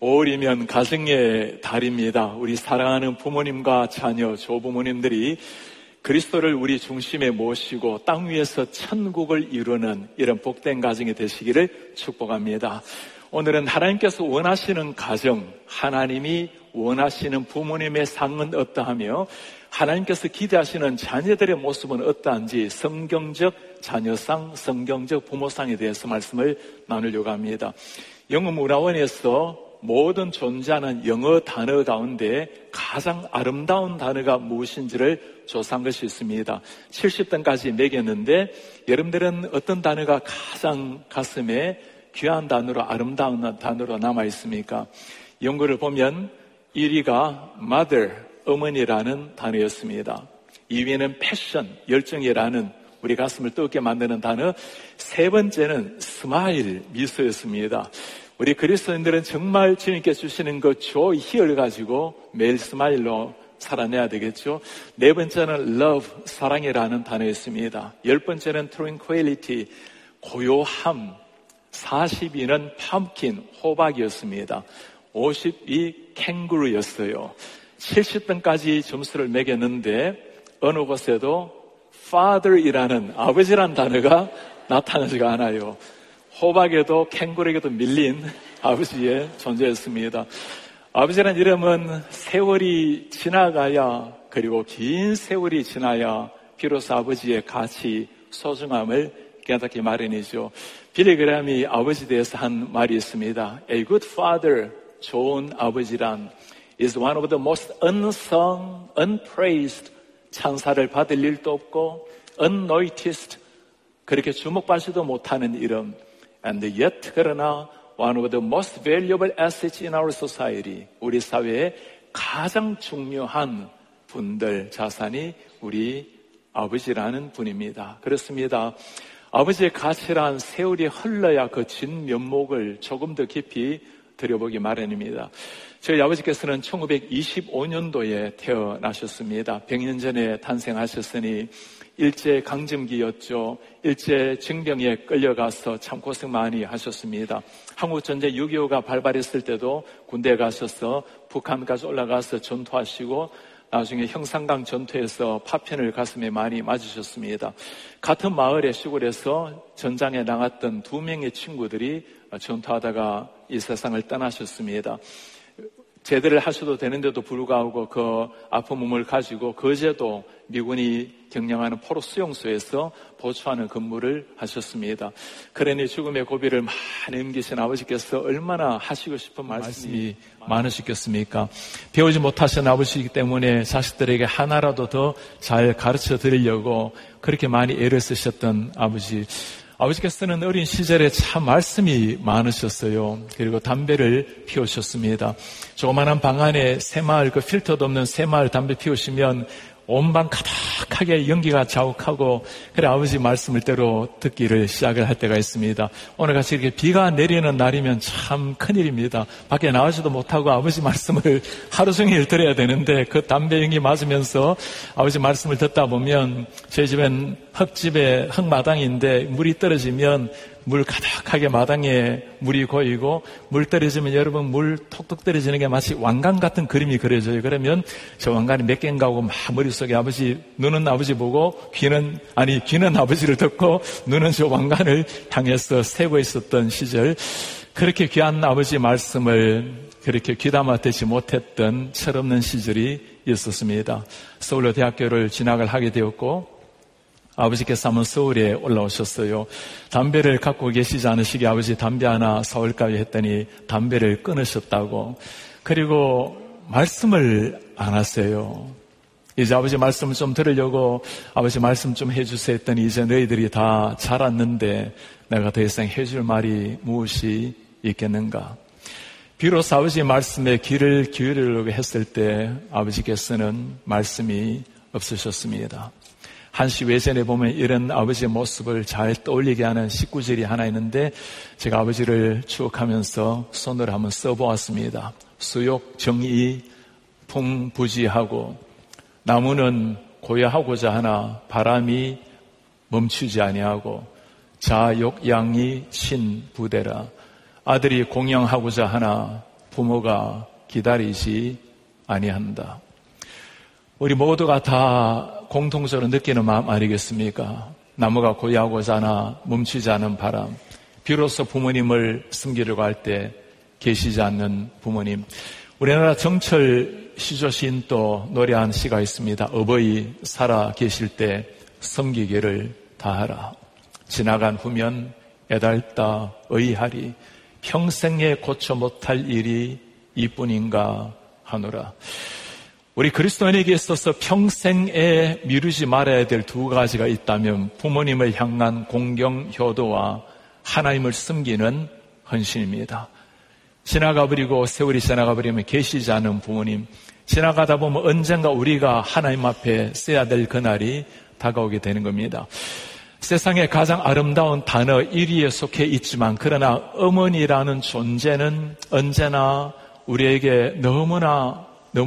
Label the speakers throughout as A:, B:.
A: 5월이면 가정의 달입니다. 우리 사랑하는 부모님과 자녀, 조부모님들이 그리스도를 우리 중심에 모시고 땅 위에서 천국을 이루는 이런 복된 가정이 되시기를 축복합니다. 오늘은 하나님께서 원하시는 가정, 하나님이 원하시는 부모님의 상은 어떠하며 하나님께서 기대하시는 자녀들의 모습은 어떠한지 성경적 자녀상, 성경적 부모상에 대해서 말씀을 나누려고 합니다. 영어문화원에서 모든 존재하는 영어 단어 가운데 가장 아름다운 단어가 무엇인지를 조사한 것이 있습니다. 70등까지 매겼는데 여러분들은 어떤 단어가 가장 가슴에 귀한 단어로 아름다운 단어로 남아 있습니까? 연구를 보면 1위가 mother, 어머니라는 단어였습니다. 2위는 passion, 열정이라는 우리 가슴을 뜨겁게 만드는 단어, 세 번째는 smile, 미소였습니다. 우리 그리스도인들은 정말 주님께 주시는 그 joy, 희열을 가지고 매일 스마일로 살아내야 되겠죠. 네 번째는 love, 사랑이라는 단어였습니다. 10번째는 tranquility, 고요함. 42는 pumpkin, 호박이었습니다. 52, kangaroo였어요. 70등까지 점수를 매겼는데 어느 곳에도 father이라는 아버지라는 단어가 나타나지가 않아요. 호박에도 캥거루에게도 밀린 아버지의 존재였습니다. 아버지라는 이름은 세월이 지나가야, 그리고 긴 세월이 지나야 비로소 아버지의 가치, 소중함을 깨닫기 마련이죠. 빌리 그레함이 아버지에 대해서 한 말이 있습니다. A good father, 좋은 아버지란 is one of the most unsung, unpraised, 찬사를 받을 일도 없고 unnoticed, 그렇게 주목받지도 못하는 이름. And yet, 그러나 one of the most valuable assets in our society, 우리 사회의 가장 중요한 분들, 자산이 우리 아버지라는 분입니다. 그렇습니다. 아버지의 가치란 세월이 흘러야 그 진면목을 조금 더 깊이 들여보기 마련입니다. 저희 아버지께서는 1925년도에 태어나셨습니다. 100년 전에 탄생하셨으니 일제강점기였죠. 일제징병에 끌려가서 참 고생 많이 하셨습니다. 한국전쟁 6.25가 발발했을 때도 군대에 가셔서 북한까지 올라가서 전투하시고 나중에 형산강 전투에서 파편을 가슴에 많이 맞으셨습니다. 같은 마을의 시골에서 전장에 나갔던 2명의 친구들이 전투하다가 이 세상을 떠나셨습니다. 제대를 하셔도 되는데도 불구하고 그 아픈 몸을 가지고 거제도 미군이 경영하는 포로 수용소에서 보초하는 근무를 하셨습니다. 그러니 죽음의 고비를 많이 넘기신 아버지께서 얼마나 하시고 싶은 말씀이 많으시겠습니까? 배우지 못하신 아버지이기 때문에 자식들에게 하나라도 더 잘 가르쳐 드리려고 그렇게 많이 애를 쓰셨던 아버지. 아버지께서는 어린 시절에 참 말씀이 많으셨어요. 그리고 담배를 피우셨습니다. 조그마한 방 안에 새마을, 그 필터도 없는 새마을 담배 피우시면 온 방 가득하게 연기가 자욱하고, 그래 아버지 말씀을 때로 듣기를 시작을 할 때가 있습니다. 오늘같이 이렇게 비가 내리는 날이면 참 큰일입니다. 밖에 나가지도 못하고 아버지 말씀을 하루 종일 들어야 되는데 그 담배 연기 맞으면서 아버지 말씀을 듣다 보면, 저희 집엔 흙집에 흙마당인데 물이 떨어지면 물 가득하게 마당에 물이 고이고, 물 떨어지면 여러분 물 톡톡 떨어지는 게 마치 왕관 같은 그림이 그려져요. 그러면 저 왕관이 몇 개인가 하고 막 머릿속에 아버지, 눈은 아버지 보고 귀는 아버지를 듣고 눈은 저 왕관을 향해서 세고 있었던 시절, 그렇게 귀한 아버지 말씀을 그렇게 귀담아 듣지 못했던 철없는 시절이 있었습니다. 서울로 대학교를 진학을 하게 되었고, 아버지께서 한번 서울에 올라오셨어요. 담배를 갖고 계시지 않으시게 아버지 담배 하나 사올까요 했더니 담배를 끊으셨다고. 그리고 말씀을 안 하세요. 이제 아버지 말씀을 좀 들으려고 아버지 말씀 좀 해주세요 했더니 이제 너희들이 다 자랐는데 내가 더 이상 해줄 말이 무엇이 있겠는가. 비로소 아버지 말씀에 귀를 기울이려고 했을 때 아버지께서는 말씀이 없으셨습니다. 한시 외전에 보면 이런 아버지의 모습을 잘 떠올리게 하는 19절이 하나 있는데, 제가 아버지를 추억하면서 손으로 한번 써보았습니다. 수욕 정의 풍부지하고, 나무는 고야하고자 하나 바람이 멈추지 아니하고, 자욕양이 신부대라. 아들이 공양하고자 하나 부모가 기다리지 아니한다. 우리 모두가 다 공통적으로 느끼는 마음 아니겠습니까? 나무가 고요하고자 하나 멈추지 않은 바람, 비로소 부모님을 섬기려고 할 때 계시지 않는 부모님. 우리나라 정철 시조시인 또 노래한 시가 있습니다. 어버이 살아 계실 때 섬기기를 다하라. 지나간 후면 애달다 의하리. 평생에 고쳐 못할 일이 이뿐인가 하노라. 우리 그리스도인에게 있어서 평생에 미루지 말아야 될 두 가지가 있다면 부모님을 향한 공경, 효도와 하나님을 섬기는 헌신입니다. 지나가버리고 세월이 지나가버리면 계시지 않은 부모님, 지나가다 보면 언젠가 우리가 하나님 앞에 써야 될 그날이 다가오게 되는 겁니다. 세상의 가장 아름다운 단어 1위에 속해 있지만 그러나 어머니라는 존재는 언제나 우리에게 너무나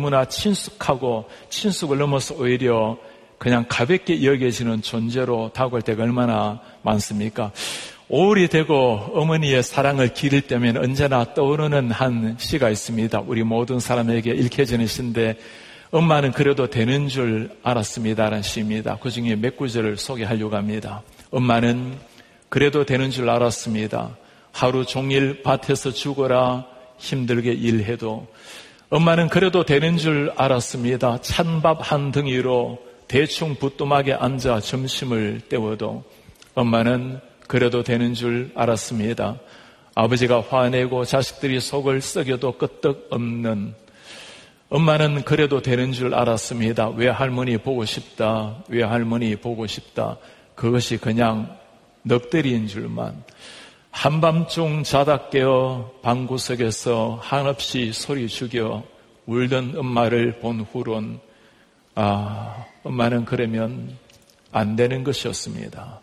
A: 친숙하고 친숙을 넘어서 오히려 그냥 가볍게 여겨지는 존재로 다가올 때가 얼마나 많습니까? 오울이 되고 어머니의 사랑을 기릴 때면 언제나 떠오르는 한 시가 있습니다. 우리 모든 사람에게 읽혀지는 시인데 엄마는 그래도 되는 줄 알았습니다라는 시입니다. 그 중에 몇 구절을 소개하려고 합니다. 엄마는 그래도 되는 줄 알았습니다. 하루 종일 밭에서 죽어라 힘들게 일해도. 엄마는 그래도 되는 줄 알았습니다. 찬밥 한 덩이로 대충 부뚜막에 앉아 점심을 때워도. 엄마는 그래도 되는 줄 알았습니다. 아버지가 화내고 자식들이 속을 썩여도 끄떡없는. 엄마는 그래도 되는 줄 알았습니다. 외할머니 보고 싶다. 외할머니 보고 싶다. 그것이 그냥 넋대리인 줄만. 한밤중 자다 깨어 방구석에서 한없이 소리 죽여 울던 엄마를 본 후론 엄마는 그러면 안 되는 것이었습니다.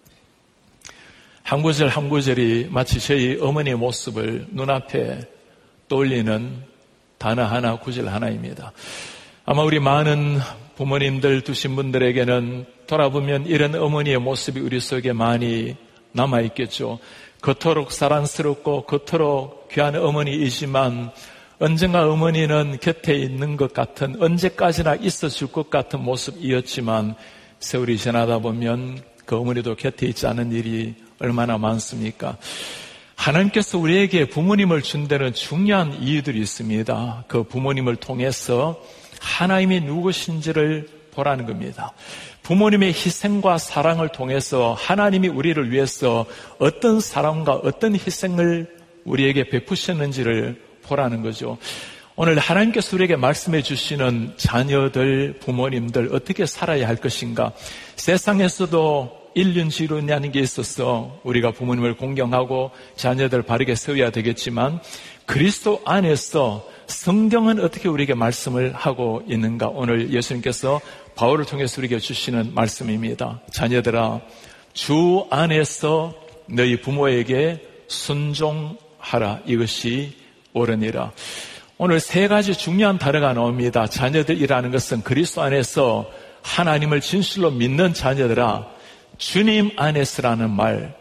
A: 한 구절 한 구절이 마치 저희 어머니의 모습을 눈앞에 떠올리는 단어 하나, 구절 하나입니다. 아마 우리 많은 부모님들 두신 분들에게는 돌아보면 이런 어머니의 모습이 우리 속에 많이 남아있겠죠. 그토록 사랑스럽고 그토록 귀한 어머니이지만 언젠가 어머니는 곁에 있는 것 같은, 언제까지나 있어줄 것 같은 모습이었지만 세월이 지나다 보면 그 어머니도 곁에 있지 않은 일이 얼마나 많습니까? 하나님께서 우리에게 부모님을 준 데는 중요한 이유들이 있습니다. 그 부모님을 통해서 하나님이 누구신지를 보라는 겁니다. 부모님의 희생과 사랑을 통해서 하나님이 우리를 위해서 어떤 사랑과 어떤 희생을 우리에게 베푸셨는지를 보라는 거죠. 오늘 하나님께서 우리에게 말씀해 주시는 자녀들, 부모님들 어떻게 살아야 할 것인가? 세상에서도 일륜지륜이라는 게 있어서 우리가 부모님을 공경하고 자녀들을 바르게 세워야 되겠지만 그리스도 안에서 성경은 어떻게 우리에게 말씀을 하고 있는가? 오늘 예수님께서 바울을 통해서 우리에게 주시는 말씀입니다. 자녀들아, 주 안에서 너희 부모에게 순종하라. 이것이 옳으니라. 오늘 세 가지 중요한 단어가 나옵니다. 자녀들이라는 것은 그리스도 안에서 하나님을 진실로 믿는 자녀들아, 주님 안에서라는 말,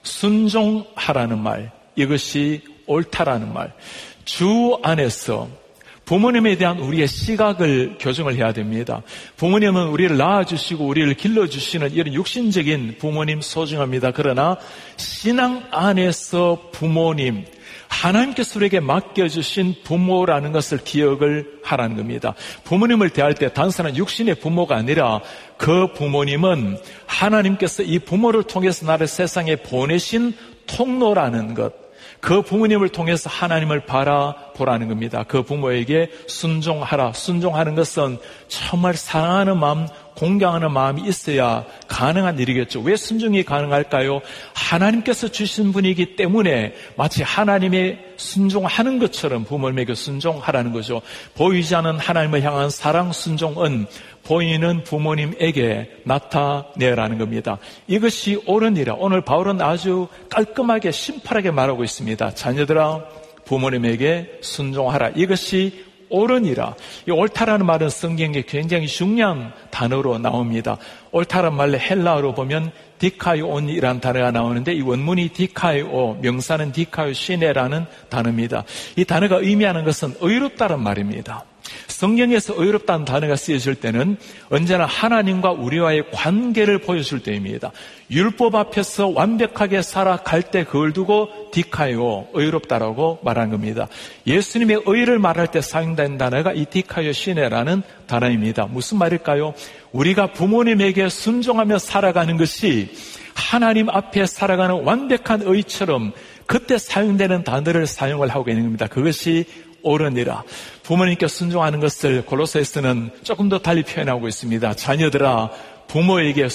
A: 순종하라는 말, 이것이 옳다라는 말. 주 안에서 부모님에 대한 우리의 시각을 교정을 해야 됩니다. 부모님은 우리를 낳아주시고 우리를 길러주시는 이런 육신적인 부모님 소중합니다. 그러나 신앙 안에서 부모님, 하나님께서 우리에게 맡겨주신 부모라는 것을 기억을 하라는 겁니다. 부모님을 대할 때 단순한 육신의 부모가 아니라 그 부모님은 하나님께서 이 부모를 통해서 나를 세상에 보내신 통로라는 것, 그 부모님을 통해서 하나님을 바라보라는 겁니다. 그 부모에게 순종하라. 순종하는 것은 정말 사랑하는 마음, 공경하는 마음이 있어야 가능한 일이겠죠. 왜 순종이 가능할까요? 하나님께서 주신 분이기 때문에 마치 하나님의 순종하는 것처럼 부모님에게 순종하라는 거죠. 보이지 않는 하나님을 향한 사랑 순종은 보이는 부모님에게 나타내라는 겁니다. 이것이 옳으니라. 오늘 바울은 아주 깔끔하게 심플하게 말하고 있습니다. 자녀들아, 부모님에게 순종하라. 이것이 옳으니라. 이 옳다라는 말은 성경에 굉장히 중요한 단어로 나옵니다. 옳다란 말로 헬라어로 보면 디카이온이라는 단어가 나오는데 이 원문이 디카이오, 명사는 디카이오 시네라는 단어입니다. 이 단어가 의미하는 것은 의롭다는 말입니다. 성경에서 의롭다는 단어가 쓰여질 때는 언제나 하나님과 우리와의 관계를 보여줄 때입니다. 율법 앞에서 완벽하게 살아갈 때 그걸 두고 디카이오, 의롭다라고 말한 겁니다. 예수님의 의를 말할 때 사용된 단어가 이 디카이오 시네라는 단어입니다. 무슨 말일까요? 우리가 부모님에게 순종하며 살아가는 것이 하나님 앞에 살아가는 완벽한 의처럼 그때 사용되는 단어를 사용을 하고 있는 겁니다. 그것이 옳으니라. 부모님께 순종하는 것을 골로새서는 조금 더 달리 표현하고 있습니다. 자녀들아, 부모에게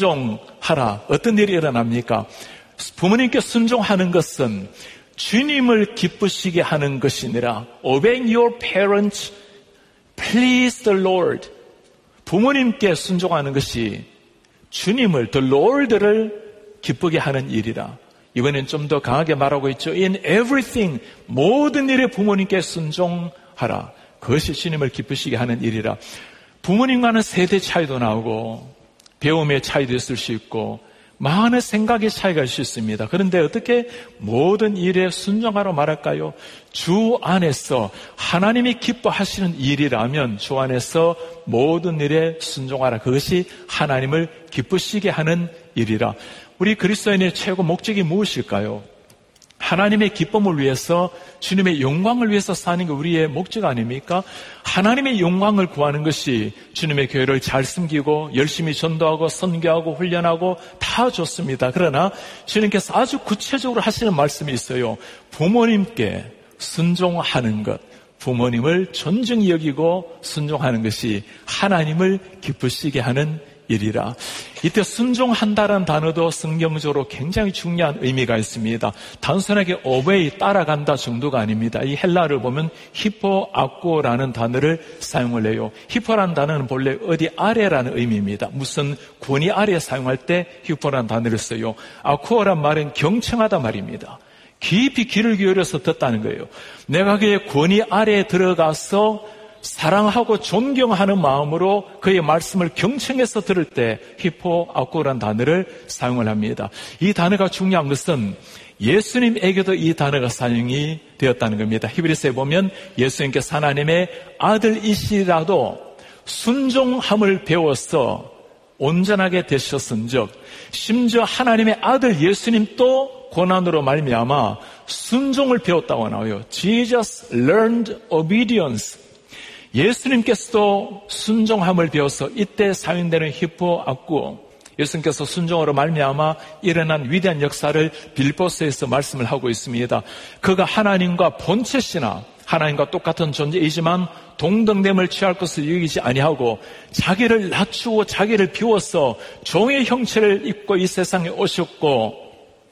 A: 순종하라. 어떤 일이 일어납니까? 부모님께 순종하는 것은 주님을 기쁘시게 하는 것이니라. Obeying your parents, please the Lord. 부모님께 순종하는 것이 주님을, the Lord를 기쁘게 하는 일이라. 이번엔 좀 더 강하게 말하고 있죠. In everything, 모든 일에 부모님께 순종하라. 그것이 주님을 기쁘시게 하는 일이라. 부모님과는 세대 차이도 나오고 배움의 차이도 있을 수 있고 많은 생각의 차이가 있을 수 있습니다. 그런데 어떻게 모든 일에 순종하라 말할까요? 주 안에서 하나님이 기뻐하시는 일이라면 주 안에서 모든 일에 순종하라. 그것이 하나님을 기쁘시게 하는 일이라. 우리 그리스도인의 최고 목적이 무엇일까요? 하나님의 기쁨을 위해서, 주님의 영광을 위해서 사는 게 우리의 목적 아닙니까? 하나님의 영광을 구하는 것이 주님의 교회를 잘 섬기고 열심히 전도하고 선교하고 훈련하고 다 좋습니다. 그러나 주님께서 아주 구체적으로 하시는 말씀이 있어요. 부모님께 순종하는 것, 부모님을 존중히 여기고 순종하는 것이 하나님을 기쁘시게 하는 일이라. 이때 순종한다라는 단어도 성경적으로 굉장히 중요한 의미가 있습니다. 단순하게 obey, 따라간다 정도가 아닙니다. 이 헬라어를 보면 히포아코라는 단어를 사용을 해요. 히포라는 단어는 본래 어디 아래라는 의미입니다. 무슨 권위 아래 사용할 때 히포라는 단어를 써요. 아코어란 말은 경청하다 말입니다. 깊이 귀를 기울여서 듣다는 거예요. 내가 그의 권위 아래에 들어가서 사랑하고 존경하는 마음으로 그의 말씀을 경청해서 들을 때 히포아코라는 단어를 사용을 합니다. 이 단어가 중요한 것은 예수님에게도 이 단어가 사용이 되었다는 겁니다. 히브리서에 보면 예수님께서 하나님의 아들이시라도 순종함을 배워서 온전하게 되셨은즉, 심지어 하나님의 아들 예수님도 고난으로 말미암아 순종을 배웠다고 나와요. Jesus learned obedience. 예수님께서도 순종함을 배워서 이때 사용되는 히포아쿠, 예수님께서 순종으로 말미암아 일어난 위대한 역사를 빌보스에서 말씀을 하고 있습니다. 그가 하나님과 본체시나 하나님과 똑같은 존재이지만 동등됨을 취할 것을 여기지 아니하고 자기를 낮추고 자기를 비워서 종의 형체를 입고 이 세상에 오셨고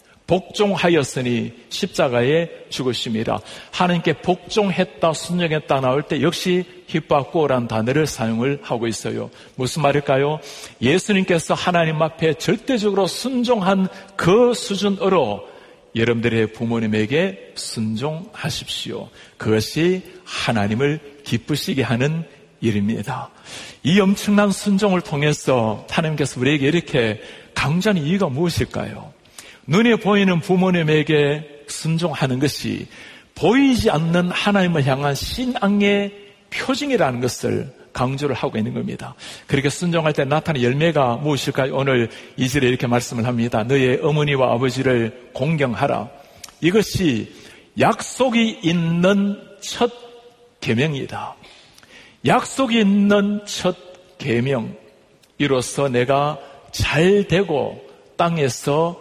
A: 복종하였으니 십자가에 죽으심이라. 하나님께 복종했다, 순종했다 나올 때 역시 히포아코라는 단어를 사용을 하고 있어요. 무슨 말일까요? 예수님께서 하나님 앞에 절대적으로 순종한 그 수준으로 여러분들의 부모님에게 순종하십시오. 그것이 하나님을 기쁘시게 하는 일입니다. 이 엄청난 순종을 통해서 하나님께서 우리에게 이렇게 강조하는 이유가 무엇일까요? 눈에 보이는 부모님에게 순종하는 것이 보이지 않는 하나님을 향한 신앙의 표징이라는 것을 강조를 하고 있는 겁니다. 그렇게 순종할 때 나타나는 열매가 무엇일까요? 오늘 2절에 이렇게 말씀을 합니다. 너의 어머니와 아버지를 공경하라. 이것이 약속이 있는 첫 계명이다. 약속이 있는 첫 계명. 이로써 내가 잘 되고 땅에서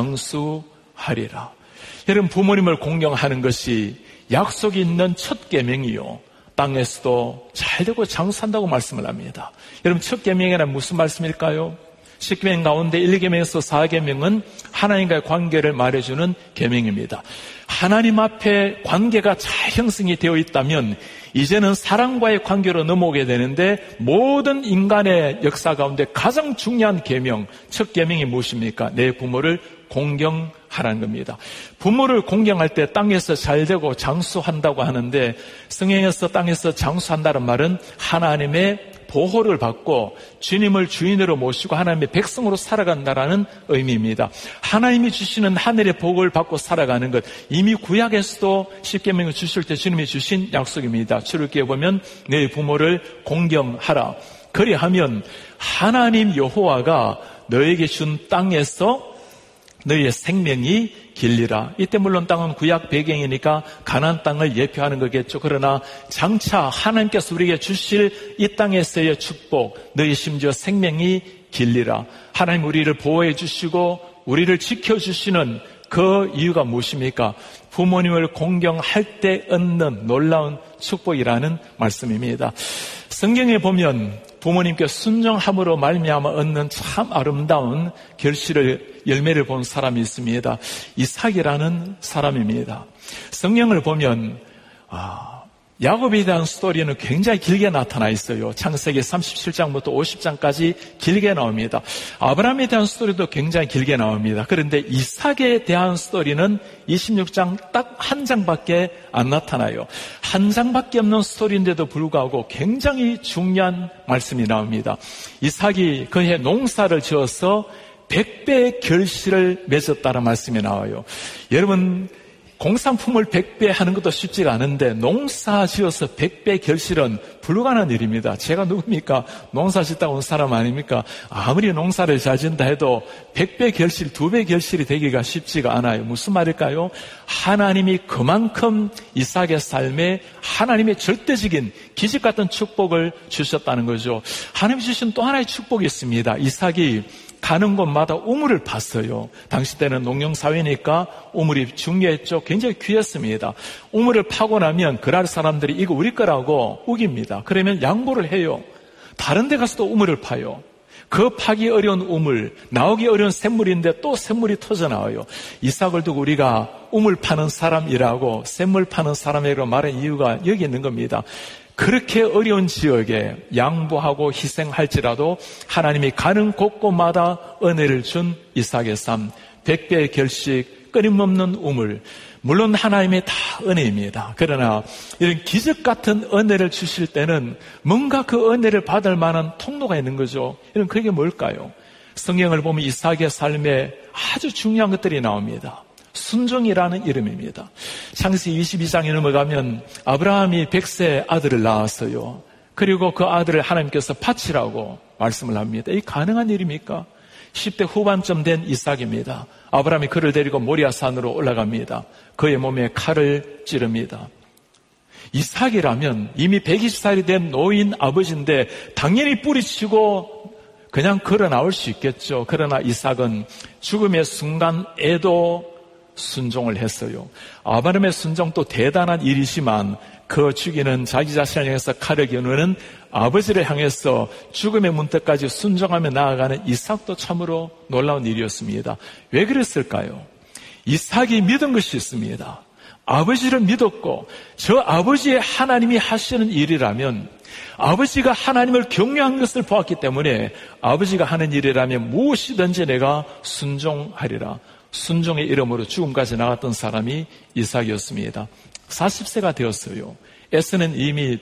A: 장수하리라. 여러분, 부모님을 공경하는 것이 약속이 있는 첫 계명이요, 땅에서도 잘되고 장수한다고 말씀을 합니다. 여러분, 첫 계명이란 무슨 말씀일까요? 10계명 가운데 1계명에서 4계명은 하나님과의 관계를 말해주는 계명입니다. 하나님 앞에 관계가 잘 형성이 되어 있다면 이제는 사랑과의 관계로 넘어오게 되는데, 모든 인간의 역사 가운데 가장 중요한 계명, 첫 계명이 무엇입니까? 내 부모를 공경하라는 겁니다. 부모를 공경할 때 땅에서 잘되고 장수한다고 하는데, 성경에서 땅에서 장수한다는 말은 하나님의 보호를 받고 주님을 주인으로 모시고 하나님의 백성으로 살아간다라는 의미입니다. 하나님이 주시는 하늘의 복을 받고 살아가는 것, 이미 구약에서도 십계명을 주실 때 주님이 주신 약속입니다. 출애굽기에 보면 너희 부모를 공경하라. 그리하면 하나님 여호와가 너에게 준 땅에서 너희의 생명이 길리라. 이때 물론 땅은 구약 배경이니까 가나안 땅을 예표하는 거겠죠. 그러나 장차 하나님께서 우리에게 주실 이 땅에서의 축복, 너희 심지어 생명이 길리라. 하나님 우리를 보호해 주시고 우리를 지켜주시는 그 이유가 무엇입니까? 부모님을 공경할 때 얻는 놀라운 축복이라는 말씀입니다. 성경에 보면 부모님께 순종함으로 말미암아 얻는 참 아름다운 열매를 본 사람이 있습니다. 이삭이라는 사람입니다. 성경을 보면 야곱에 대한 스토리는 굉장히 길게 나타나 있어요. 창세기 37장부터 50장까지 길게 나옵니다. 아브라함에 대한 스토리도 굉장히 길게 나옵니다. 그런데 이삭에 대한 스토리는 26장 딱 한 장밖에 안 나타나요. 한 장밖에 없는 스토리인데도 불구하고 굉장히 중요한 말씀이 나옵니다. 이삭이 그해 농사를 지어서 100배의 결실을 맺었다는 말씀이 나와요. 여러분, 공산품을 100배 하는 것도 쉽지가 않은데 농사 지어서 100배 결실은 불가능한 일입니다. 제가 누굽니까? 농사 짓다 온 사람 아닙니까? 아무리 농사를 잘 짓는다 해도 100배 결실, 2배 결실이 되기가 쉽지가 않아요. 무슨 말일까요? 하나님이 그만큼 이삭의 삶에 하나님의 절대적인 기적 같은 축복을 주셨다는 거죠. 하나님이 주신 또 하나의 축복이 있습니다. 이삭이 가는 곳마다 우물을 팠어요. 당시 때는 농경사회니까 우물이 중요했죠. 굉장히 귀했습니다. 우물을 파고 나면 그날 사람들이 이거 우리 거라고 우깁니다. 그러면 양보를 해요. 다른 데 가서도 우물을 파요. 그 파기 어려운 우물, 나오기 어려운 샘물인데 또 샘물이 터져나와요. 이삭을 두고 우리가 우물 파는 사람이라고 샘물 파는 사람이라고 말한 이유가 여기 있는 겁니다. 그렇게 어려운 지역에 양보하고 희생할지라도 하나님이 가는 곳곳마다 은혜를 준 이삭의 삶, 100배의 결식, 끊임없는 우물, 물론 하나님의 다 은혜입니다. 그러나 이런 기적 같은 은혜를 주실 때는 뭔가 그 은혜를 받을 만한 통로가 있는 거죠. 이런 그게 뭘까요? 성경을 보면 이삭의 삶에 아주 중요한 것들이 나옵니다. 순종이라는 이름입니다. 창세기 22장에 넘어가면 아브라함이 100세 아들을 낳았어요. 그리고 그 아들을 하나님께서 바치라고 말씀을 합니다. 이 가능한 일입니까? 10대 후반쯤 된 이삭입니다. 아브라함이 그를 데리고 모리아산으로 올라갑니다. 그의 몸에 칼을 찌릅니다. 이삭이라면 이미 120살이 된 노인 아버지인데 당연히 뿌리치고 그냥 걸어 나올 수 있겠죠. 그러나 이삭은 죽음의 순간에도 순종을 했어요. 아브라함의 순종도 대단한 일이지만 그 죽이는 자기 자신을 향해서 칼을 겨누는 아버지를 향해서 죽음의 문턱까지 순종하며 나아가는 이삭도 참으로 놀라운 일이었습니다. 왜 그랬을까요? 이삭이 믿은 것이 있습니다. 아버지를 믿었고 저 아버지의 하나님이 하시는 일이라면 아버지가 하나님을 경외한 것을 보았기 때문에 아버지가 하는 일이라면 무엇이든지 내가 순종하리라. 순종의 이름으로 죽음까지 나갔던 사람이 이삭이었습니다. 40세가 되었어요. 에서는 이미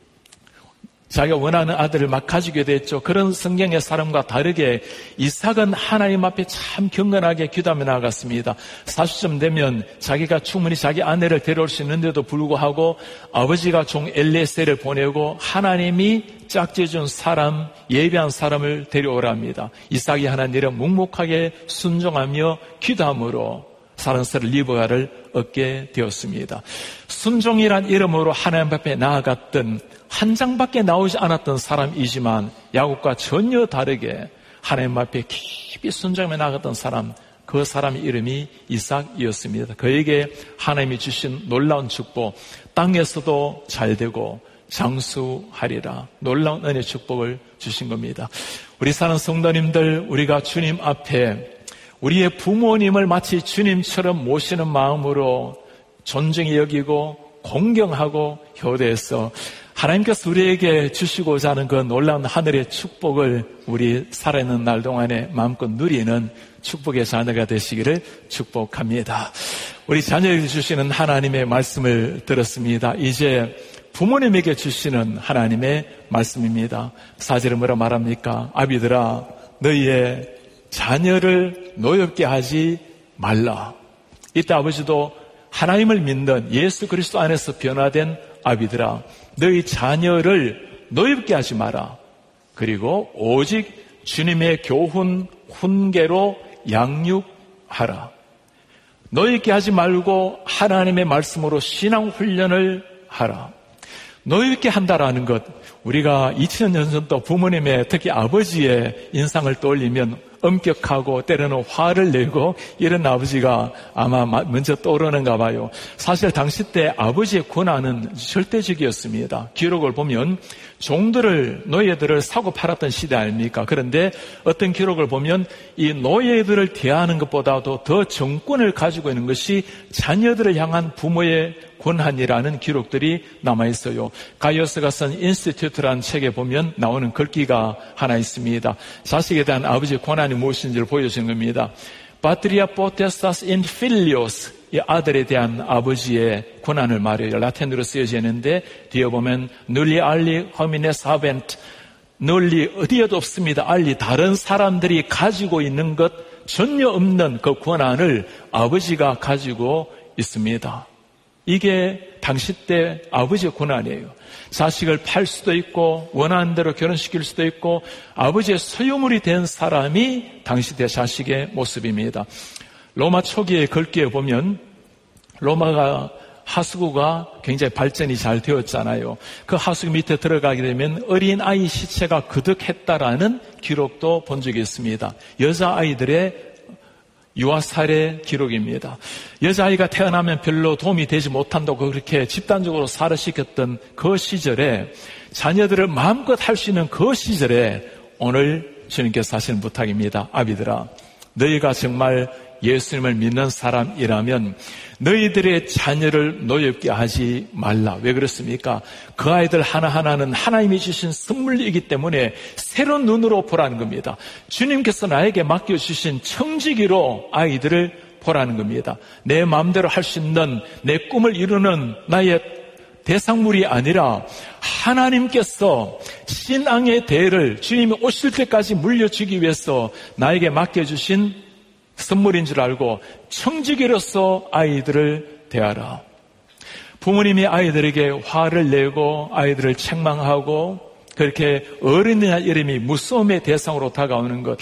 A: 자기가 원하는 아들을 막 가지게 됐죠. 그런 성경의 사람과 다르게 이삭은 하나님 앞에 참 경건하게 기도하며 나아갔습니다. 40쯤 되면 자기가 충분히 자기 아내를 데려올 수 있는데도 불구하고 아버지가 종 엘리에셀을 보내고 하나님이 짝지어준 사람, 예비한 사람을 데려오랍니다. 이삭이 하는 일은 묵묵하게 순종하며 기도함으로 사랑스러운 리브가를 얻게 되었습니다. 순종이란 이름으로 하나님 앞에 나아갔던 한 장밖에 나오지 않았던 사람이지만 야곱과 전혀 다르게 하나님 앞에 깊이 순종하며 나아갔던 사람, 그 사람의 이름이 이삭이었습니다. 그에게 하나님이 주신 놀라운 축복, 땅에서도 잘되고 장수하리라, 놀라운 은혜 축복을 주신 겁니다. 우리 사는 성도님들, 우리가 주님 앞에 우리의 부모님을 마치 주님처럼 모시는 마음으로 존중히 여기고 공경하고 효대해서 하나님께서 우리에게 주시고자 하는 그 놀라운 하늘의 축복을 우리 살아있는 날 동안에 마음껏 누리는 축복의 자녀가 되시기를 축복합니다. 우리 자녀에게 주시는 하나님의 말씀을 들었습니다. 이제 부모님에게 주시는 하나님의 말씀입니다. 4절에 뭐라 말합니까? 아비들아, 너희의 자녀를 노엽게 하지 말라. 이때 아버지도 하나님을 믿는 예수 그리스도 안에서 변화된 아비들아, 너희 자녀를 노엽게 하지 마라. 그리고 오직 주님의 교훈, 훈계로 양육하라. 노엽게 하지 말고 하나님의 말씀으로 신앙 훈련을 하라. 노엽게 한다라는 것, 우리가 2000년 전부터 부모님의, 특히 아버지의 인상을 떠올리면 엄격하고 때로는 화를 내고 이런 아버지가 아마 먼저 떠오르는가 봐요. 사실 당시 때 아버지의 권한은 절대적이었습니다. 기록을 보면 종들을, 노예들을 사고 팔았던 시대 아닙니까? 그런데 어떤 기록을 보면 이 노예들을 대하는 것보다도 더 정권을 가지고 있는 것이 자녀들을 향한 부모의 권한이라는 기록들이 남아있어요. 가이오스가 쓴 인스티튜트라는 책에 보면 나오는 글귀가 하나 있습니다. 자식에 대한 아버지의 권한이 무엇인지를 보여주는 겁니다. Patria potestas in filios, 이 아들에 대한 아버지의 권한을 말해요. 라틴어로 쓰여져 있는데 뒤에 보면 nulli alli homines habent, nulli 어디에도 없습니다. alli 다른 사람들이 가지고 있는 것 전혀 없는 그 권한을 아버지가 가지고 있습니다. 이게 당시 때 아버지의 권한이에요. 자식을 팔 수도 있고 원하는 대로 결혼시킬 수도 있고 아버지의 소유물이 된 사람이 당시 때 자식의 모습입니다. 로마 초기의 글귀에 보면 로마가 하수구가 굉장히 발전이 잘 되었잖아요. 그 하수구 밑에 들어가게 되면 어린아이 시체가 그득했다라는 기록도 본 적이 있습니다. 여자아이들의 유아살해 기록입니다. 여자아이가 태어나면 별로 도움이 되지 못한다고 그렇게 집단적으로 살아시켰던 그 시절에 자녀들을 마음껏 할 수 있는 그 시절에 오늘 주님께서 하시는 부탁입니다. 아비들아, 너희가 정말 예수님을 믿는 사람이라면 너희들의 자녀를 노엽게 하지 말라. 왜 그렇습니까? 그 아이들 하나하나는 하나님이 주신 선물이기 때문에 새로운 눈으로 보라는 겁니다. 주님께서 나에게 맡겨주신 청지기로 아이들을 보라는 겁니다. 내 마음대로 할 수 있는 내 꿈을 이루는 나의 대상물이 아니라 하나님께서 신앙의 대를 주님이 오실 때까지 물려주기 위해서 나에게 맡겨주신 선물인 줄 알고 청지기로서 아이들을 대하라. 부모님이 아이들에게 화를 내고 아이들을 책망하고 그렇게 어린이나 이름이 무서움의 대상으로 다가오는 것.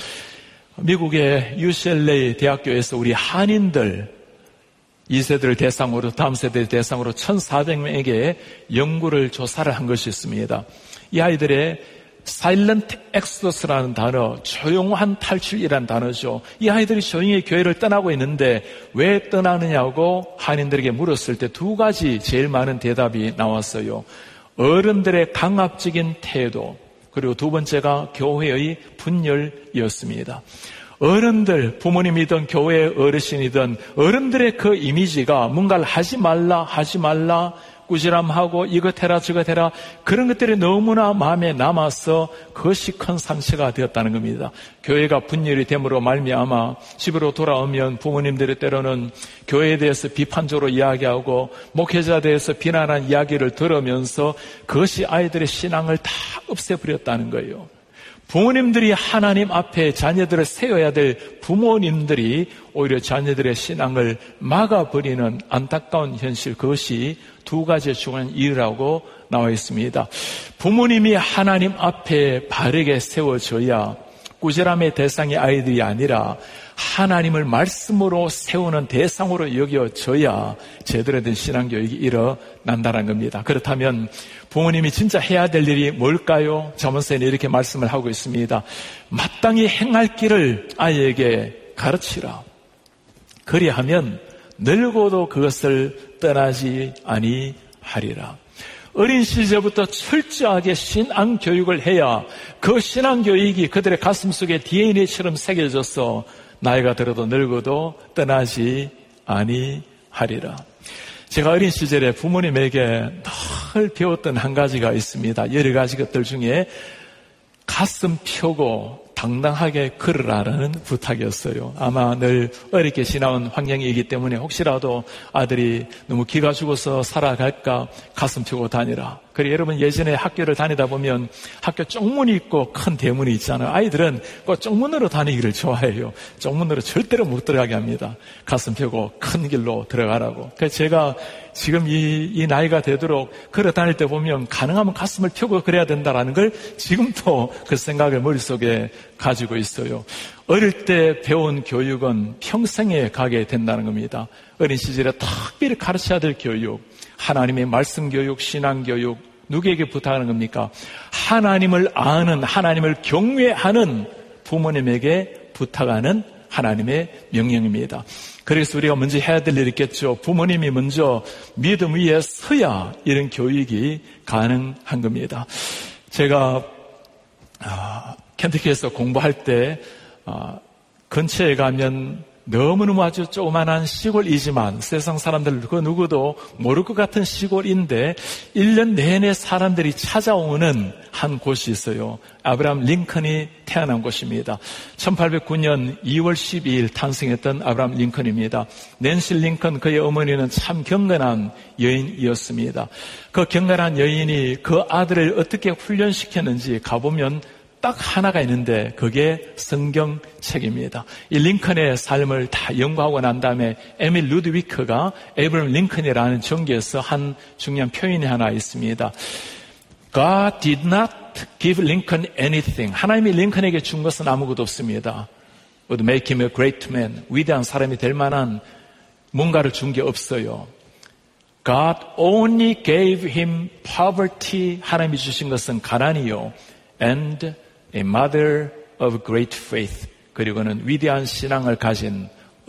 A: 미국의 UCLA 대학교에서 우리 한인들 2세대를 대상으로 다음 세대를 대상으로 1,400명에게 연구를 조사를 한 것이 있습니다. 이 아이들의 사일런트 엑소더스라는 단어, 조용한 탈출이라는 단어죠. 이 아이들이 조용히 교회를 떠나고 있는데 왜 떠나느냐고 한인들에게 물었을 때 두 가지 제일 많은 대답이 나왔어요. 어른들의 강압적인 태도, 그리고 두 번째가 교회의 분열이었습니다. 어른들, 부모님이든 교회 어르신이든 어른들의 그 이미지가 뭔가를 하지 말라 꾸지람하고 이것 해라 저것 해라 그런 것들이 너무나 마음에 남아서 그것이 큰 상처가 되었다는 겁니다. 교회가 분열이 됨으로 말미암아 집으로 돌아오면 부모님들이 때로는 교회에 대해서 비판적으로 이야기하고 목회자에 대해서 비난한 이야기를 들으면서 그것이 아이들의 신앙을 다 없애버렸다는 거예요. 부모님들이 하나님 앞에 자녀들을 세워야 될 부모님들이 오히려 자녀들의 신앙을 막아버리는 안타까운 현실, 그것이 두 가지의 중요한 이유라고 나와 있습니다. 부모님이 하나님 앞에 바르게 세워져야 꾸지람의 대상이 아이들이 아니라 하나님을 말씀으로 세우는 대상으로 여겨져야 제대로 된 신앙교육이 일어난다는 겁니다. 그렇다면 부모님이 진짜 해야 될 일이 뭘까요? 잠언서에는 이렇게 말씀을 하고 있습니다. 마땅히 행할 길을 아이에게 가르치라. 그리하면 늙어도 그것을 떠나지 아니하리라. 어린 시절부터 철저하게 신앙교육을 해야 그 신앙교육이 그들의 가슴 속에 DNA처럼 새겨져서 나이가 들어도 늙어도 떠나지 아니하리라. 제가 어린 시절에 부모님에게 늘 배웠던 한 가지가 있습니다. 여러 가지 것들 중에 가슴 펴고 당당하게 걸으라는 부탁이었어요. 아마 늘 어렵게 지나온 환경이기 때문에 혹시라도 아들이 너무 기가 죽어서 살아갈까 가슴 펴고 다니라. 그리고 여러분 예전에 학교를 다니다 보면 학교 쪽문이 있고 큰 대문이 있잖아요. 아이들은 꼭 쪽문으로 다니기를 좋아해요. 쪽문으로 절대로 못 들어가게 합니다. 가슴 펴고 큰 길로 들어가라고. 그래서 제가 지금 이 나이가 되도록 걸어 다닐 때 보면 가능하면 가슴을 펴고 그래야 된다라는 걸 지금도 그 생각을 머릿속에 가지고 있어요. 어릴 때 배운 교육은 평생에 가게 된다는 겁니다. 어린 시절에 특별히 가르쳐야 될 교육, 하나님의 말씀 교육, 신앙 교육, 누구에게 부탁하는 겁니까? 하나님을 아는, 하나님을 경외하는 부모님에게 부탁하는 하나님의 명령입니다. 그래서 우리가 먼저 해야 될 일이 있겠죠. 부모님이 먼저 믿음 위에 서야 이런 교육이 가능한 겁니다. 제가 켄터키에서 공부할 때 근처에 가면 너무너무 아주 조그만한 시골이지만 세상 사람들 그 누구도 모를 것 같은 시골인데 1년 내내 사람들이 찾아오는 한 곳이 있어요. 아브라함 링컨이 태어난 곳입니다. 1809년 2월 12일 탄생했던 아브라함 링컨입니다. 낸시 링컨 그의 어머니는 참 경건한 여인이었습니다. 그 경건한 여인이 그 아들을 어떻게 훈련시켰는지 가보면 딱 하나가 있는데 그게 성경책입니다. 이 링컨의 삶을 다 연구하고 난 다음에 에밀 루드위크가 에이브럼 링컨이라는 전기에서 한 중요한 표현이 하나 있습니다. God did not give Lincoln anything. 하나님이 링컨에게 준 것은 아무것도 없습니다. Would make him a great man. 위대한 사람이 될 만한 뭔가를 준 게 없어요. God only gave him poverty. 하나님이 주신 것은 가난이요. And a mother of great faith. 그리고는 위대한 신앙을 가진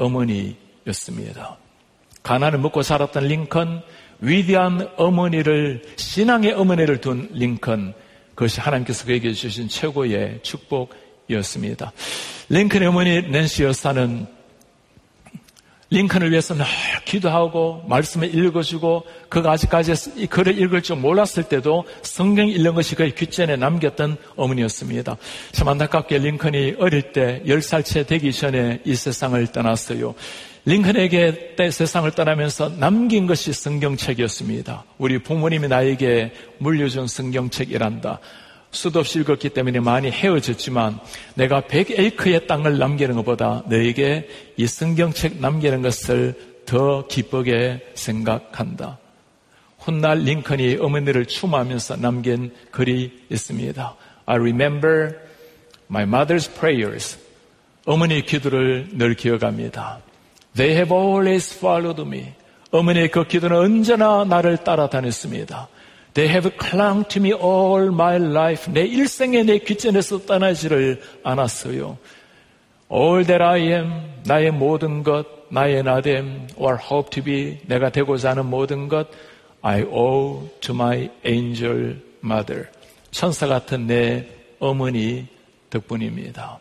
A: 어머니였습니다. 가난을 먹고 살았던 링컨, 위대한 어머니를, 신앙의 어머니를 둔 링컨, 그것이 하나님께서 그에게 주신 최고의 축복이었습니다. 링컨의 어머니 낸시 여사는 링컨을 위해서 늘 기도하고 말씀을 읽어주고 그가 아직까지 이 글을 읽을 줄 몰랐을 때도 성경 읽는 것이 그의 귓전에 남겼던 어머니였습니다. 참 안타깝게 링컨이 어릴 때 10살 채 되기 전에 이 세상을 떠났어요. 링컨에게 세상을 떠나면서 남긴 것이 성경책이었습니다. 우리 부모님이 나에게 물려준 성경책이란다. 수도 없이 읽었기 때문에 많이 헤어졌지만 내가 100에이크의 땅을 남기는 것보다 너에게 이 성경책 남기는 것을 더 기쁘게 생각한다. 훗날 링컨이 어머니를 추모하면서 남긴 글이 있습니다. I remember my mother's prayers. 어머니의 기도를 늘 기억합니다. They have always followed me. 어머니의 그 기도는 언제나 나를 따라다녔습니다. They have clung to me all my life. 내 일생에 내 귓전에서 떠나지를 않았어요. All that I am, 나의 모든 것, 나의 나됨, or hope to be, 내가 되고자 하는 모든 것, I owe to my angel mother. 천사 같은 내 어머니 덕분입니다.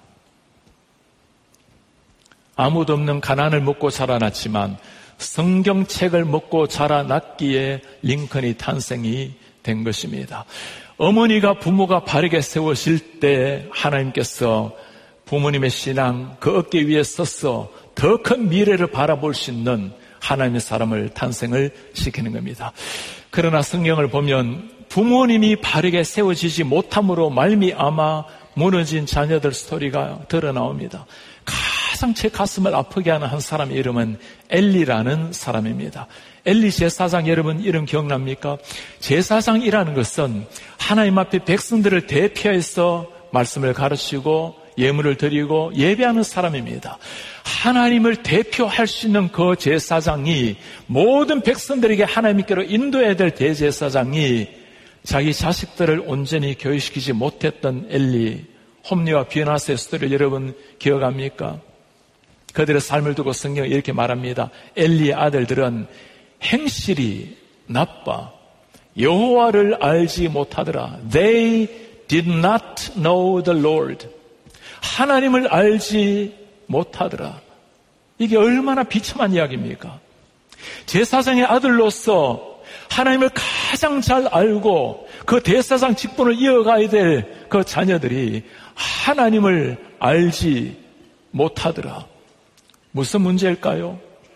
A: 아무도 없는 가난을 먹고 자라났지만 성경책을 먹고 자라났기에 링컨이 탄생이 된 것입니다. 어머니가 부모가 바르게 세워질 때 하나님께서 부모님의 신앙 그 어깨 위에 서서 더 큰 미래를 바라볼 수 있는 하나님의 사람을 탄생을 시키는 겁니다. 그러나 성경을 보면 부모님이 바르게 세워지지 못함으로 말미암아 무너진 자녀들 스토리가 드러나옵니다. 가장 제 가슴을 아프게 하는 한 사람의 이름은 엘리라는 사람입니다. 엘리 제사장 여러분 이름 기억납니까? 제사장이라는 것은 하나님 앞에 백성들을 대표해서 말씀을 가르치고 예물을 드리고 예배하는 사람입니다. 하나님을 대표할 수 있는 그 제사장이 모든 백성들에게 하나님께로 인도해야 될 대제사장이 자기 자식들을 온전히 교육시키지 못했던 엘리, 홈리와 비나스의 스토리를 여러분 기억합니까? 그들의 삶을 두고 성경은 이렇게 말합니다. 엘리의 아들들은 행실이 나빠 여호와를 알지 못하더라. They did not know the Lord. 하나님을 알지 못하더라. 이게 얼마나 비참한 이야기입니까? 제사장의 아들로서 하나님을 가장 잘 알고 그 대사장 직분을 이어가야 될 그 자녀들이 하나님을 알지 못하더라. 무슨 문제일까요?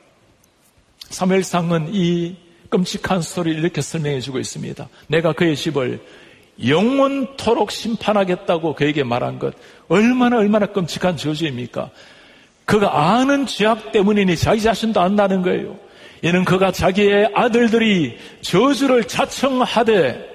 A: 사무엘상은 이 끔찍한 소리를 이렇게 설명해 주고 있습니다. 내가 그의 집을 영원토록 심판하겠다고 그에게 말한 것, 얼마나 끔찍한 저주입니까? 그가 아는 죄악 때문이니 자기 자신도 안다는 거예요. 이는 그가 자기의 아들들이 저주를 자청하되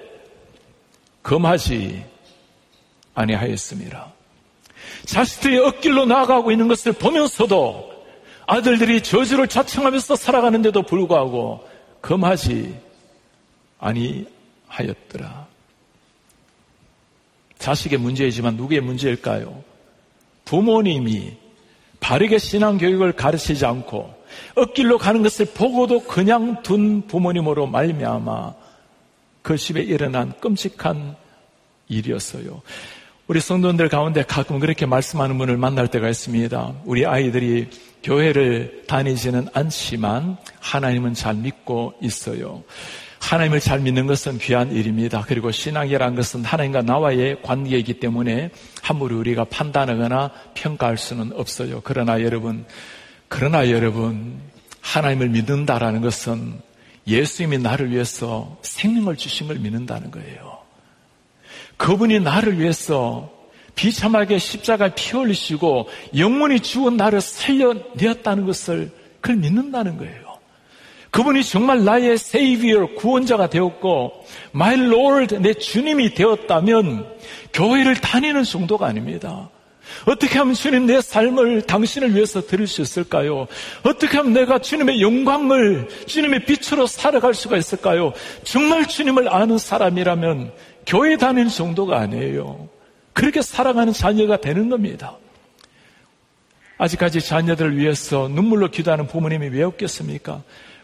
A: 금하지 아니하였습니다. 자식들이 엇길로 나아가고 있는 것을 보면서도 아들들이 저주를 자청하면서 살아가는데도 불구하고 금하지 아니하였더라. 자식의 문제이지만 누구의 문제일까요? 부모님이 바르게 신앙교육을 가르치지 않고 엇길로 가는 것을 보고도 그냥 둔 부모님으로 말미암아 그 집에 일어난 끔찍한 일이었어요. 우리 성도들 가운데 가끔 그렇게 말씀하는 분을 만날 때가 있습니다. 우리 아이들이 교회를 다니지는 않지만 하나님은 잘 믿고 있어요. 하나님을 잘 믿는 것은 귀한 일입니다. 그리고 신앙이라는 것은 하나님과 나와의 관계이기 때문에 함부로 우리가 판단하거나 평가할 수는 없어요. 그러나 여러분, 하나님을 믿는다라는 것은 예수님이 나를 위해서 생명을 주신 걸 믿는다는 거예요. 그분이 나를 위해서 비참하게 십자가에 피 흘리시고 영원히 죽은 나를 살려내었다는 것을 그걸 믿는다는 거예요. 그분이 정말 나의 세이비어, 구원자가 되었고 My Lord, 내 주님이 되었다면 교회를 다니는 정도가 아닙니다. 어떻게 하면 주님 내 삶을 당신을 위해서 드릴 수 있을까요? 어떻게 하면 내가 주님의 영광을 주님의 빛으로 살아갈 수가 있을까요? 정말 주님을 아는 사람이라면 교회 다니는 정도가 아니에요. 그렇게 살아가는 자녀가 되는 겁니다. 아직까지 자녀들을 위해서 눈물로 기도하는 부모님이 왜 없겠습니까?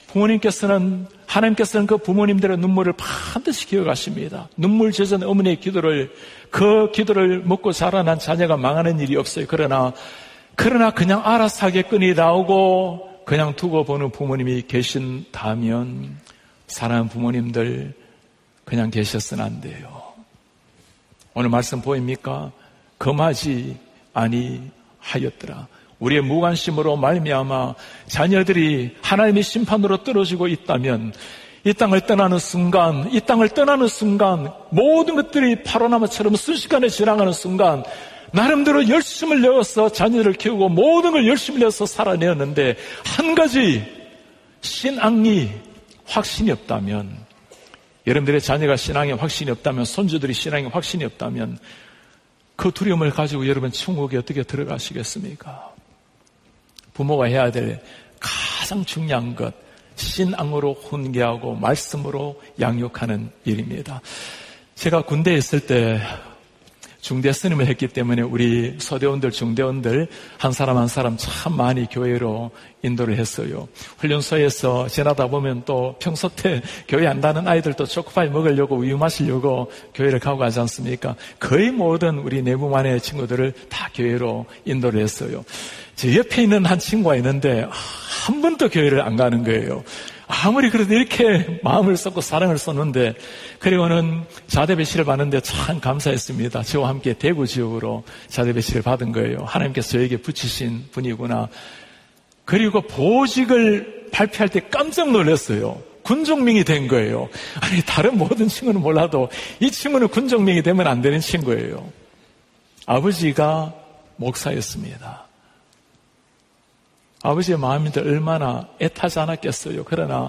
A: 하나님께서는 그 부모님들의 눈물을 반드시 기억하십니다. 눈물 젖은 어머니의 그 기도를 먹고 자라난 자녀가 망하는 일이 없어요. 그러나 그냥 알아서 하겠거니 나오고 그냥 두고 보는 부모님이 계신다면 사랑하는 부모님들 그냥 계셨으면 안 돼요. 오늘 말씀 보입니까? 금하지 아니하였더라. 우리의 무관심으로 말미암아 자녀들이 하나님의 심판으로 떨어지고 있다면 이 땅을 떠나는 순간 모든 것들이 파로나무처럼 순식간에 지나가는 순간 나름대로 열심을 내어서 자녀를 키우고 모든 걸 열심히 내어서 살아내었는데 한 가지 신앙이 확신이 없다면, 여러분들의 자녀가 신앙에 확신이 없다면, 손주들이 신앙에 확신이 없다면 그 두려움을 가지고 여러분 천국에 어떻게 들어가시겠습니까? 부모가 해야 될 가장 중요한 것, 신앙으로 훈계하고 말씀으로 양육하는 일입니다. 제가 군대에 있을 때 중대 스님을 했기 때문에 우리 서대원들, 중대원들 한 사람 참 많이 교회로 인도를 했어요. 훈련소에서 지나다 보면 또 평소 때 교회 안 가는 아이들도 초코파이 먹으려고 우유 마시려고 교회를 가고 가지 않습니까? 거의 모든 우리 내부만의 친구들을 다 교회로 인도를 했어요. 제 옆에 있는 한 친구가 있는데 한 번도 교회를 안 가는 거예요. 아무리 그래도 이렇게 마음을 쏟고 사랑을 쏟는데, 그리고는 자대 배치를 받는데 참 감사했습니다. 저와 함께 대구 지역으로 자대 배치를 받은 거예요. 하나님께서 저에게 붙이신 분이구나. 그리고 보직을 발표할 때 깜짝 놀랐어요. 군종명이 된 거예요. 아니, 다른 모든 친구는 몰라도 이 친구는 군종명이 되면 안 되는 친구예요. 아버지가 목사였습니다. 아버지의 마음인데 얼마나 애타지 않았겠어요. 그러나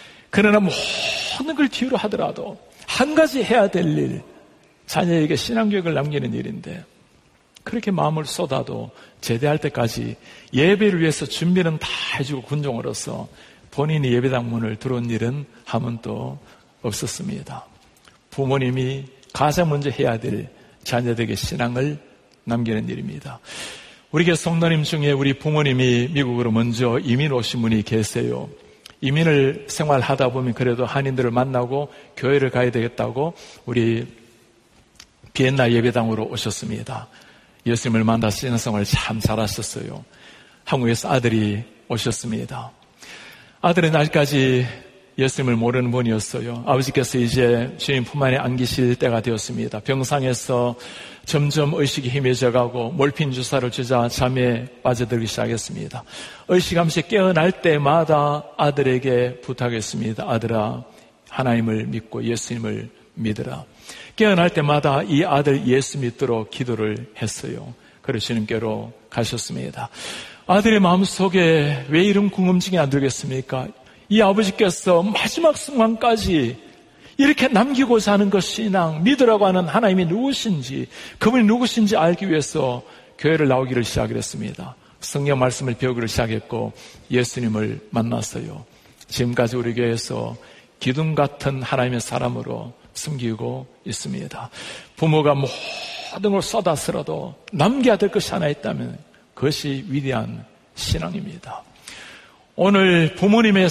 A: 모든 걸 뒤로 하더라도 한 가지 해야 될 일, 자녀에게 신앙교육을 남기는 일인데 그렇게 마음을 쏟아도 제대할 때까지 예배를 위해서 준비는 다 해주고 군종으로서 본인이 예배당 문을 들어온 일은 한 번도 없었습니다. 부모님이 가장 먼저 해야 될 자녀들에게 신앙을 남기는 일입니다. 우리 교회 성도님 중에 우리 부모님이 미국으로 먼저 이민 오신 분이 계세요. 이민을 생활하다 보면 그래도 한인들을 만나고 교회를 가야 되겠다고 우리 비엔나 예배당으로 오셨습니다. 예수님을 만나 신앙생활을 참 잘하셨어요. 한국에서 아들이 오셨습니다. 아들은 아직까지 예수님을 모르는 분이었어요. 아버지께서 이제 주님 품 안에 안기실 때가 되었습니다. 병상에서 점점 의식이 희미해져가고 몰핀 주사를 주자 잠에 빠져들기 시작했습니다. 의식하면서 깨어날 때마다 아들에게 부탁했습니다. 아들아, 하나님을 믿고 예수님을 믿으라. 깨어날 때마다 이 아들 예수 믿도록 기도를 했어요. 그래서 주님께로 가셨습니다. 아들의 마음속에 왜 이런 궁금증이 안 들겠습니까? 이 아버지께서 마지막 순간까지 이렇게 남기고자 하는 것 신앙, 믿으라고 하는 하나님이 누구신지, 그분이 누구신지 알기 위해서 교회를 나오기를 시작했습니다. 성경 말씀을 배우기를 시작했고 예수님을 만났어요. 지금까지 우리 교회에서 기둥 같은 하나님의 사람으로 숨기고 있습니다. 부모가 모든 걸 쏟아서라도 남겨야 될 것이 하나 있다면 그것이 위대한 신앙입니다. 오늘 부모님의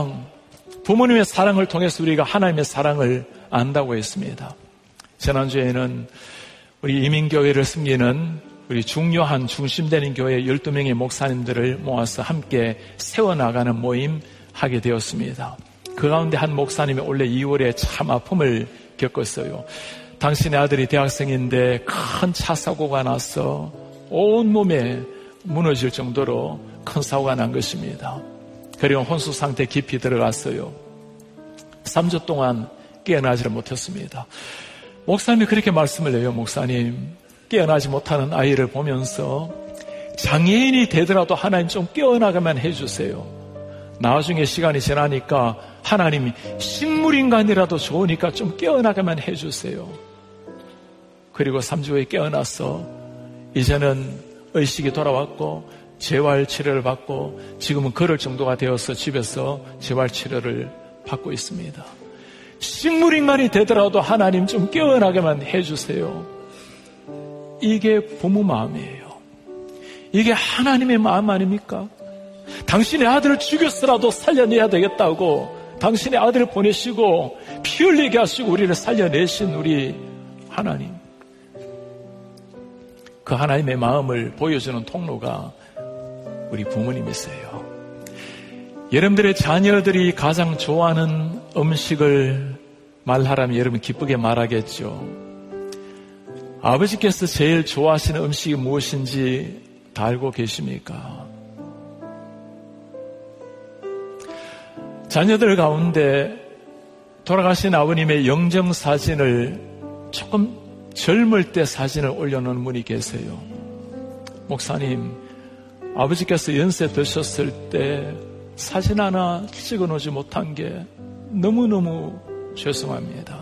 A: 사랑을 통해서 우리가 하나님의 사랑을 안다고 했습니다. 지난주에는 우리 이민교회를 섬기는 우리 중요한 중심되는 교회 12명의 목사님들을 모아서 함께 세워나가는 모임 하게 되었습니다. 그 가운데 한 목사님이 올해 2월에 참 아픔을 겪었어요. 당신의 아들이 대학생인데 큰 차 사고가 나서 온몸에 무너질 정도로 큰 사고가 난 것입니다. 그리고 혼수 상태에 깊이 들어갔어요. 3주 동안 깨어나지를 못했습니다. 목사님이 그렇게 말씀을 해요. 목사님, 깨어나지 못하는 아이를 보면서 장애인이 되더라도 하나님 좀 깨어나게만 해주세요. 나중에 시간이 지나니까 하나님이 식물인간이라도 좋으니까 좀 깨어나게만 해주세요. 그리고 3주 후에 깨어나서 이제는 의식이 돌아왔고 재활치료를 받고 지금은 걸을 정도가 되어서 집에서 재활치료를 받고 있습니다. 식물인간이 되더라도 하나님 좀 깨어나게만 해주세요. 이게 부모 마음이에요. 이게 하나님의 마음 아닙니까? 당신의 아들을 죽였으라도 살려내야 되겠다고 당신의 아들을 보내시고 피 흘리게 하시고 우리를 살려내신 우리 하나님, 그 하나님의 마음을 보여주는 통로가 우리 부모님이세요. 여러분들의 자녀들이 가장 좋아하는 음식을 말하라면 여러분 기쁘게 말하겠죠. 아버지께서 제일 좋아하시는 음식이 무엇인지 다 알고 계십니까? 자녀들 가운데 돌아가신 아버님의 영정사진을 조금 젊을 때 사진을 올려놓은 분이 계세요. 목사님, 아버지께서 연세 드셨을 때 사진 하나 찍어놓지 못한 게 너무너무 죄송합니다.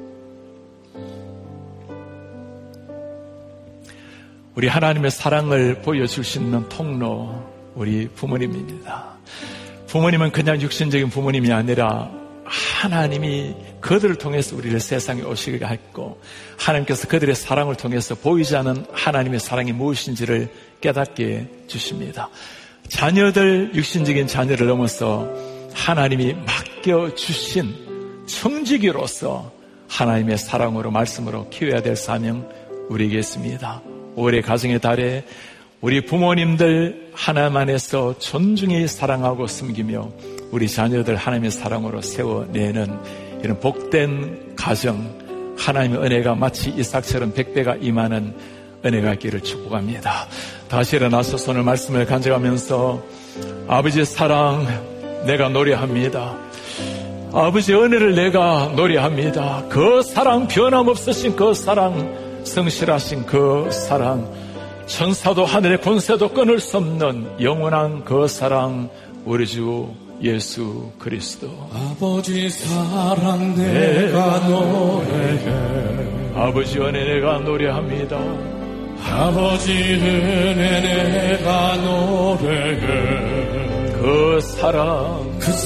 A: 우리 하나님의 사랑을 보여줄 수 있는 통로, 우리 부모님입니다. 부모님은 그냥 육신적인 부모님이 아니라 하나님이 그들을 통해서 우리를 세상에 오시게 했고 하나님께서 그들의 사랑을 통해서 보이지 않는 하나님의 사랑이 무엇인지를 깨닫게 주십니다. 자녀들, 육신적인 자녀를 넘어서 하나님이 맡겨주신 청지기로서 하나님의 사랑으로 말씀으로 키워야 될 사명 우리에게 있습니다. 올해 가정의 달에 우리 부모님들 하나님 안에서 존중히 사랑하고 섬기며 우리 자녀들 하나님의 사랑으로 세워내는 이런 복된 가정, 하나님의 은혜가 마치 이삭처럼 100배가 임하는 은혜가 있기를 축복합니다. 다시 일어나서 손을 말씀을 간직하면서 아버지의 사랑 내가 노래합니다. 아버지의 은혜를 내가 노래합니다. 그 사랑, 변함없으신 그 사랑, 성실하신 그 사랑, 천사도 하늘의 권세도 끊을 수 없는 영원한 그 사랑, 우리 주 예수 그리스도.
B: 아버지 사랑 내가 노래해.
A: 아버지 은혜 내가 노래합니다.
B: 아버지 은혜 내가 노래해.
A: 그 사랑,
B: 그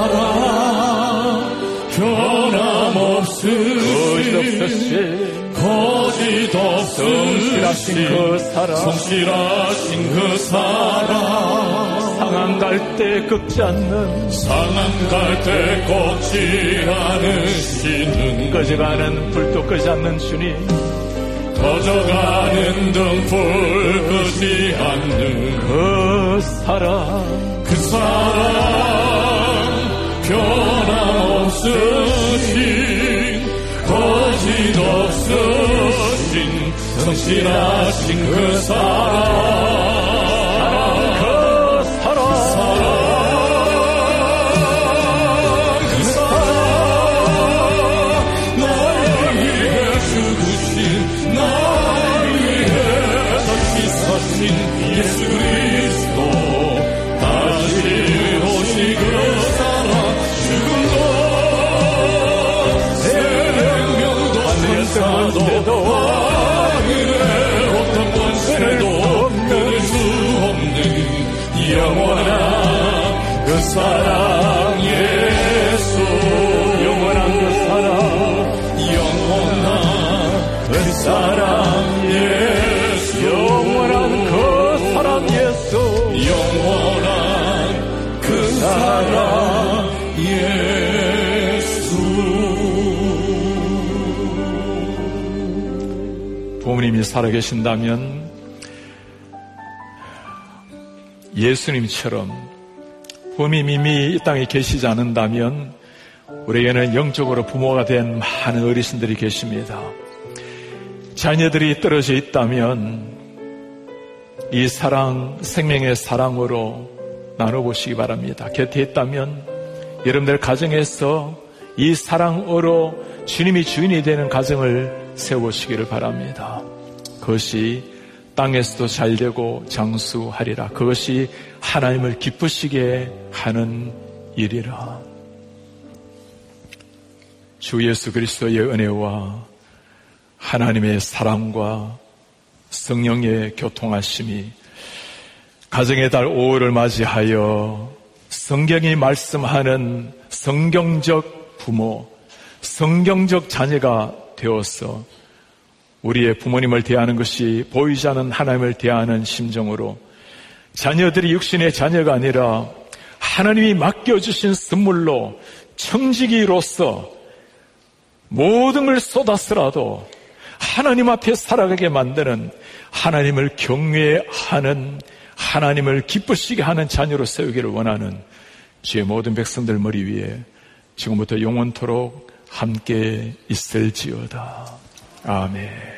B: 사랑 변함없으신 거짓 없으신
A: 그 사랑,
B: 성실하신 그 사랑,
A: 상한 갈 때 꺾지 않는,
B: 상한 갈 때 꺾지 않으시는,
A: 꺼져가는 불도 끄지 않는 주님,
B: 꺼져가는 등불 끄지 않는
A: 그 사랑,
B: 그 사랑 변함없으신 거짓 없으신 성실하신 그 사랑 예수 그리스도 다시 오시 그 사랑 죽음도 생명도 권세도 하늘의 어떤 권세도 끊을 수 없는 영원한 그 사랑 예수 영원한 그 사랑 영원한 그 사랑 예수 영원한 그 사랑 예수 영원한 그 사랑 예수.
A: 부모님이 살아계신다면 예수님처럼 부모님이 이미 이 땅에 계시지 않는다면 우리에게는 영적으로 부모가 된 많은 어르신들이 계십니다. 자녀들이 떨어져 있다면 이 사랑, 생명의 사랑으로 나눠보시기 바랍니다. 곁에 있다면 여러분들 가정에서 이 사랑으로 주님이 주인이 되는 가정을 세워보시기를 바랍니다. 그것이 땅에서도 잘되고 장수하리라. 그것이 하나님을 기쁘시게 하는 일이라. 주 예수 그리스도의 은혜와 하나님의 사랑과 성령의 교통하심이 가정의 달 5월을 맞이하여 성경이 말씀하는 성경적 부모, 성경적 자녀가 되어서 우리의 부모님을 대하는 것이 보이지 않는 하나님을 대하는 심정으로 자녀들이 육신의 자녀가 아니라 하나님이 맡겨주신 선물로 청지기로서 모든 걸 쏟았으라도 하나님 앞에 살아가게 만드는 하나님을 경외하는 하나님을 기쁘시게 하는 자녀로 세우기를 원하는 주의 모든 백성들 머리 위에 지금부터 영원토록 함께 있을지어다. 아멘.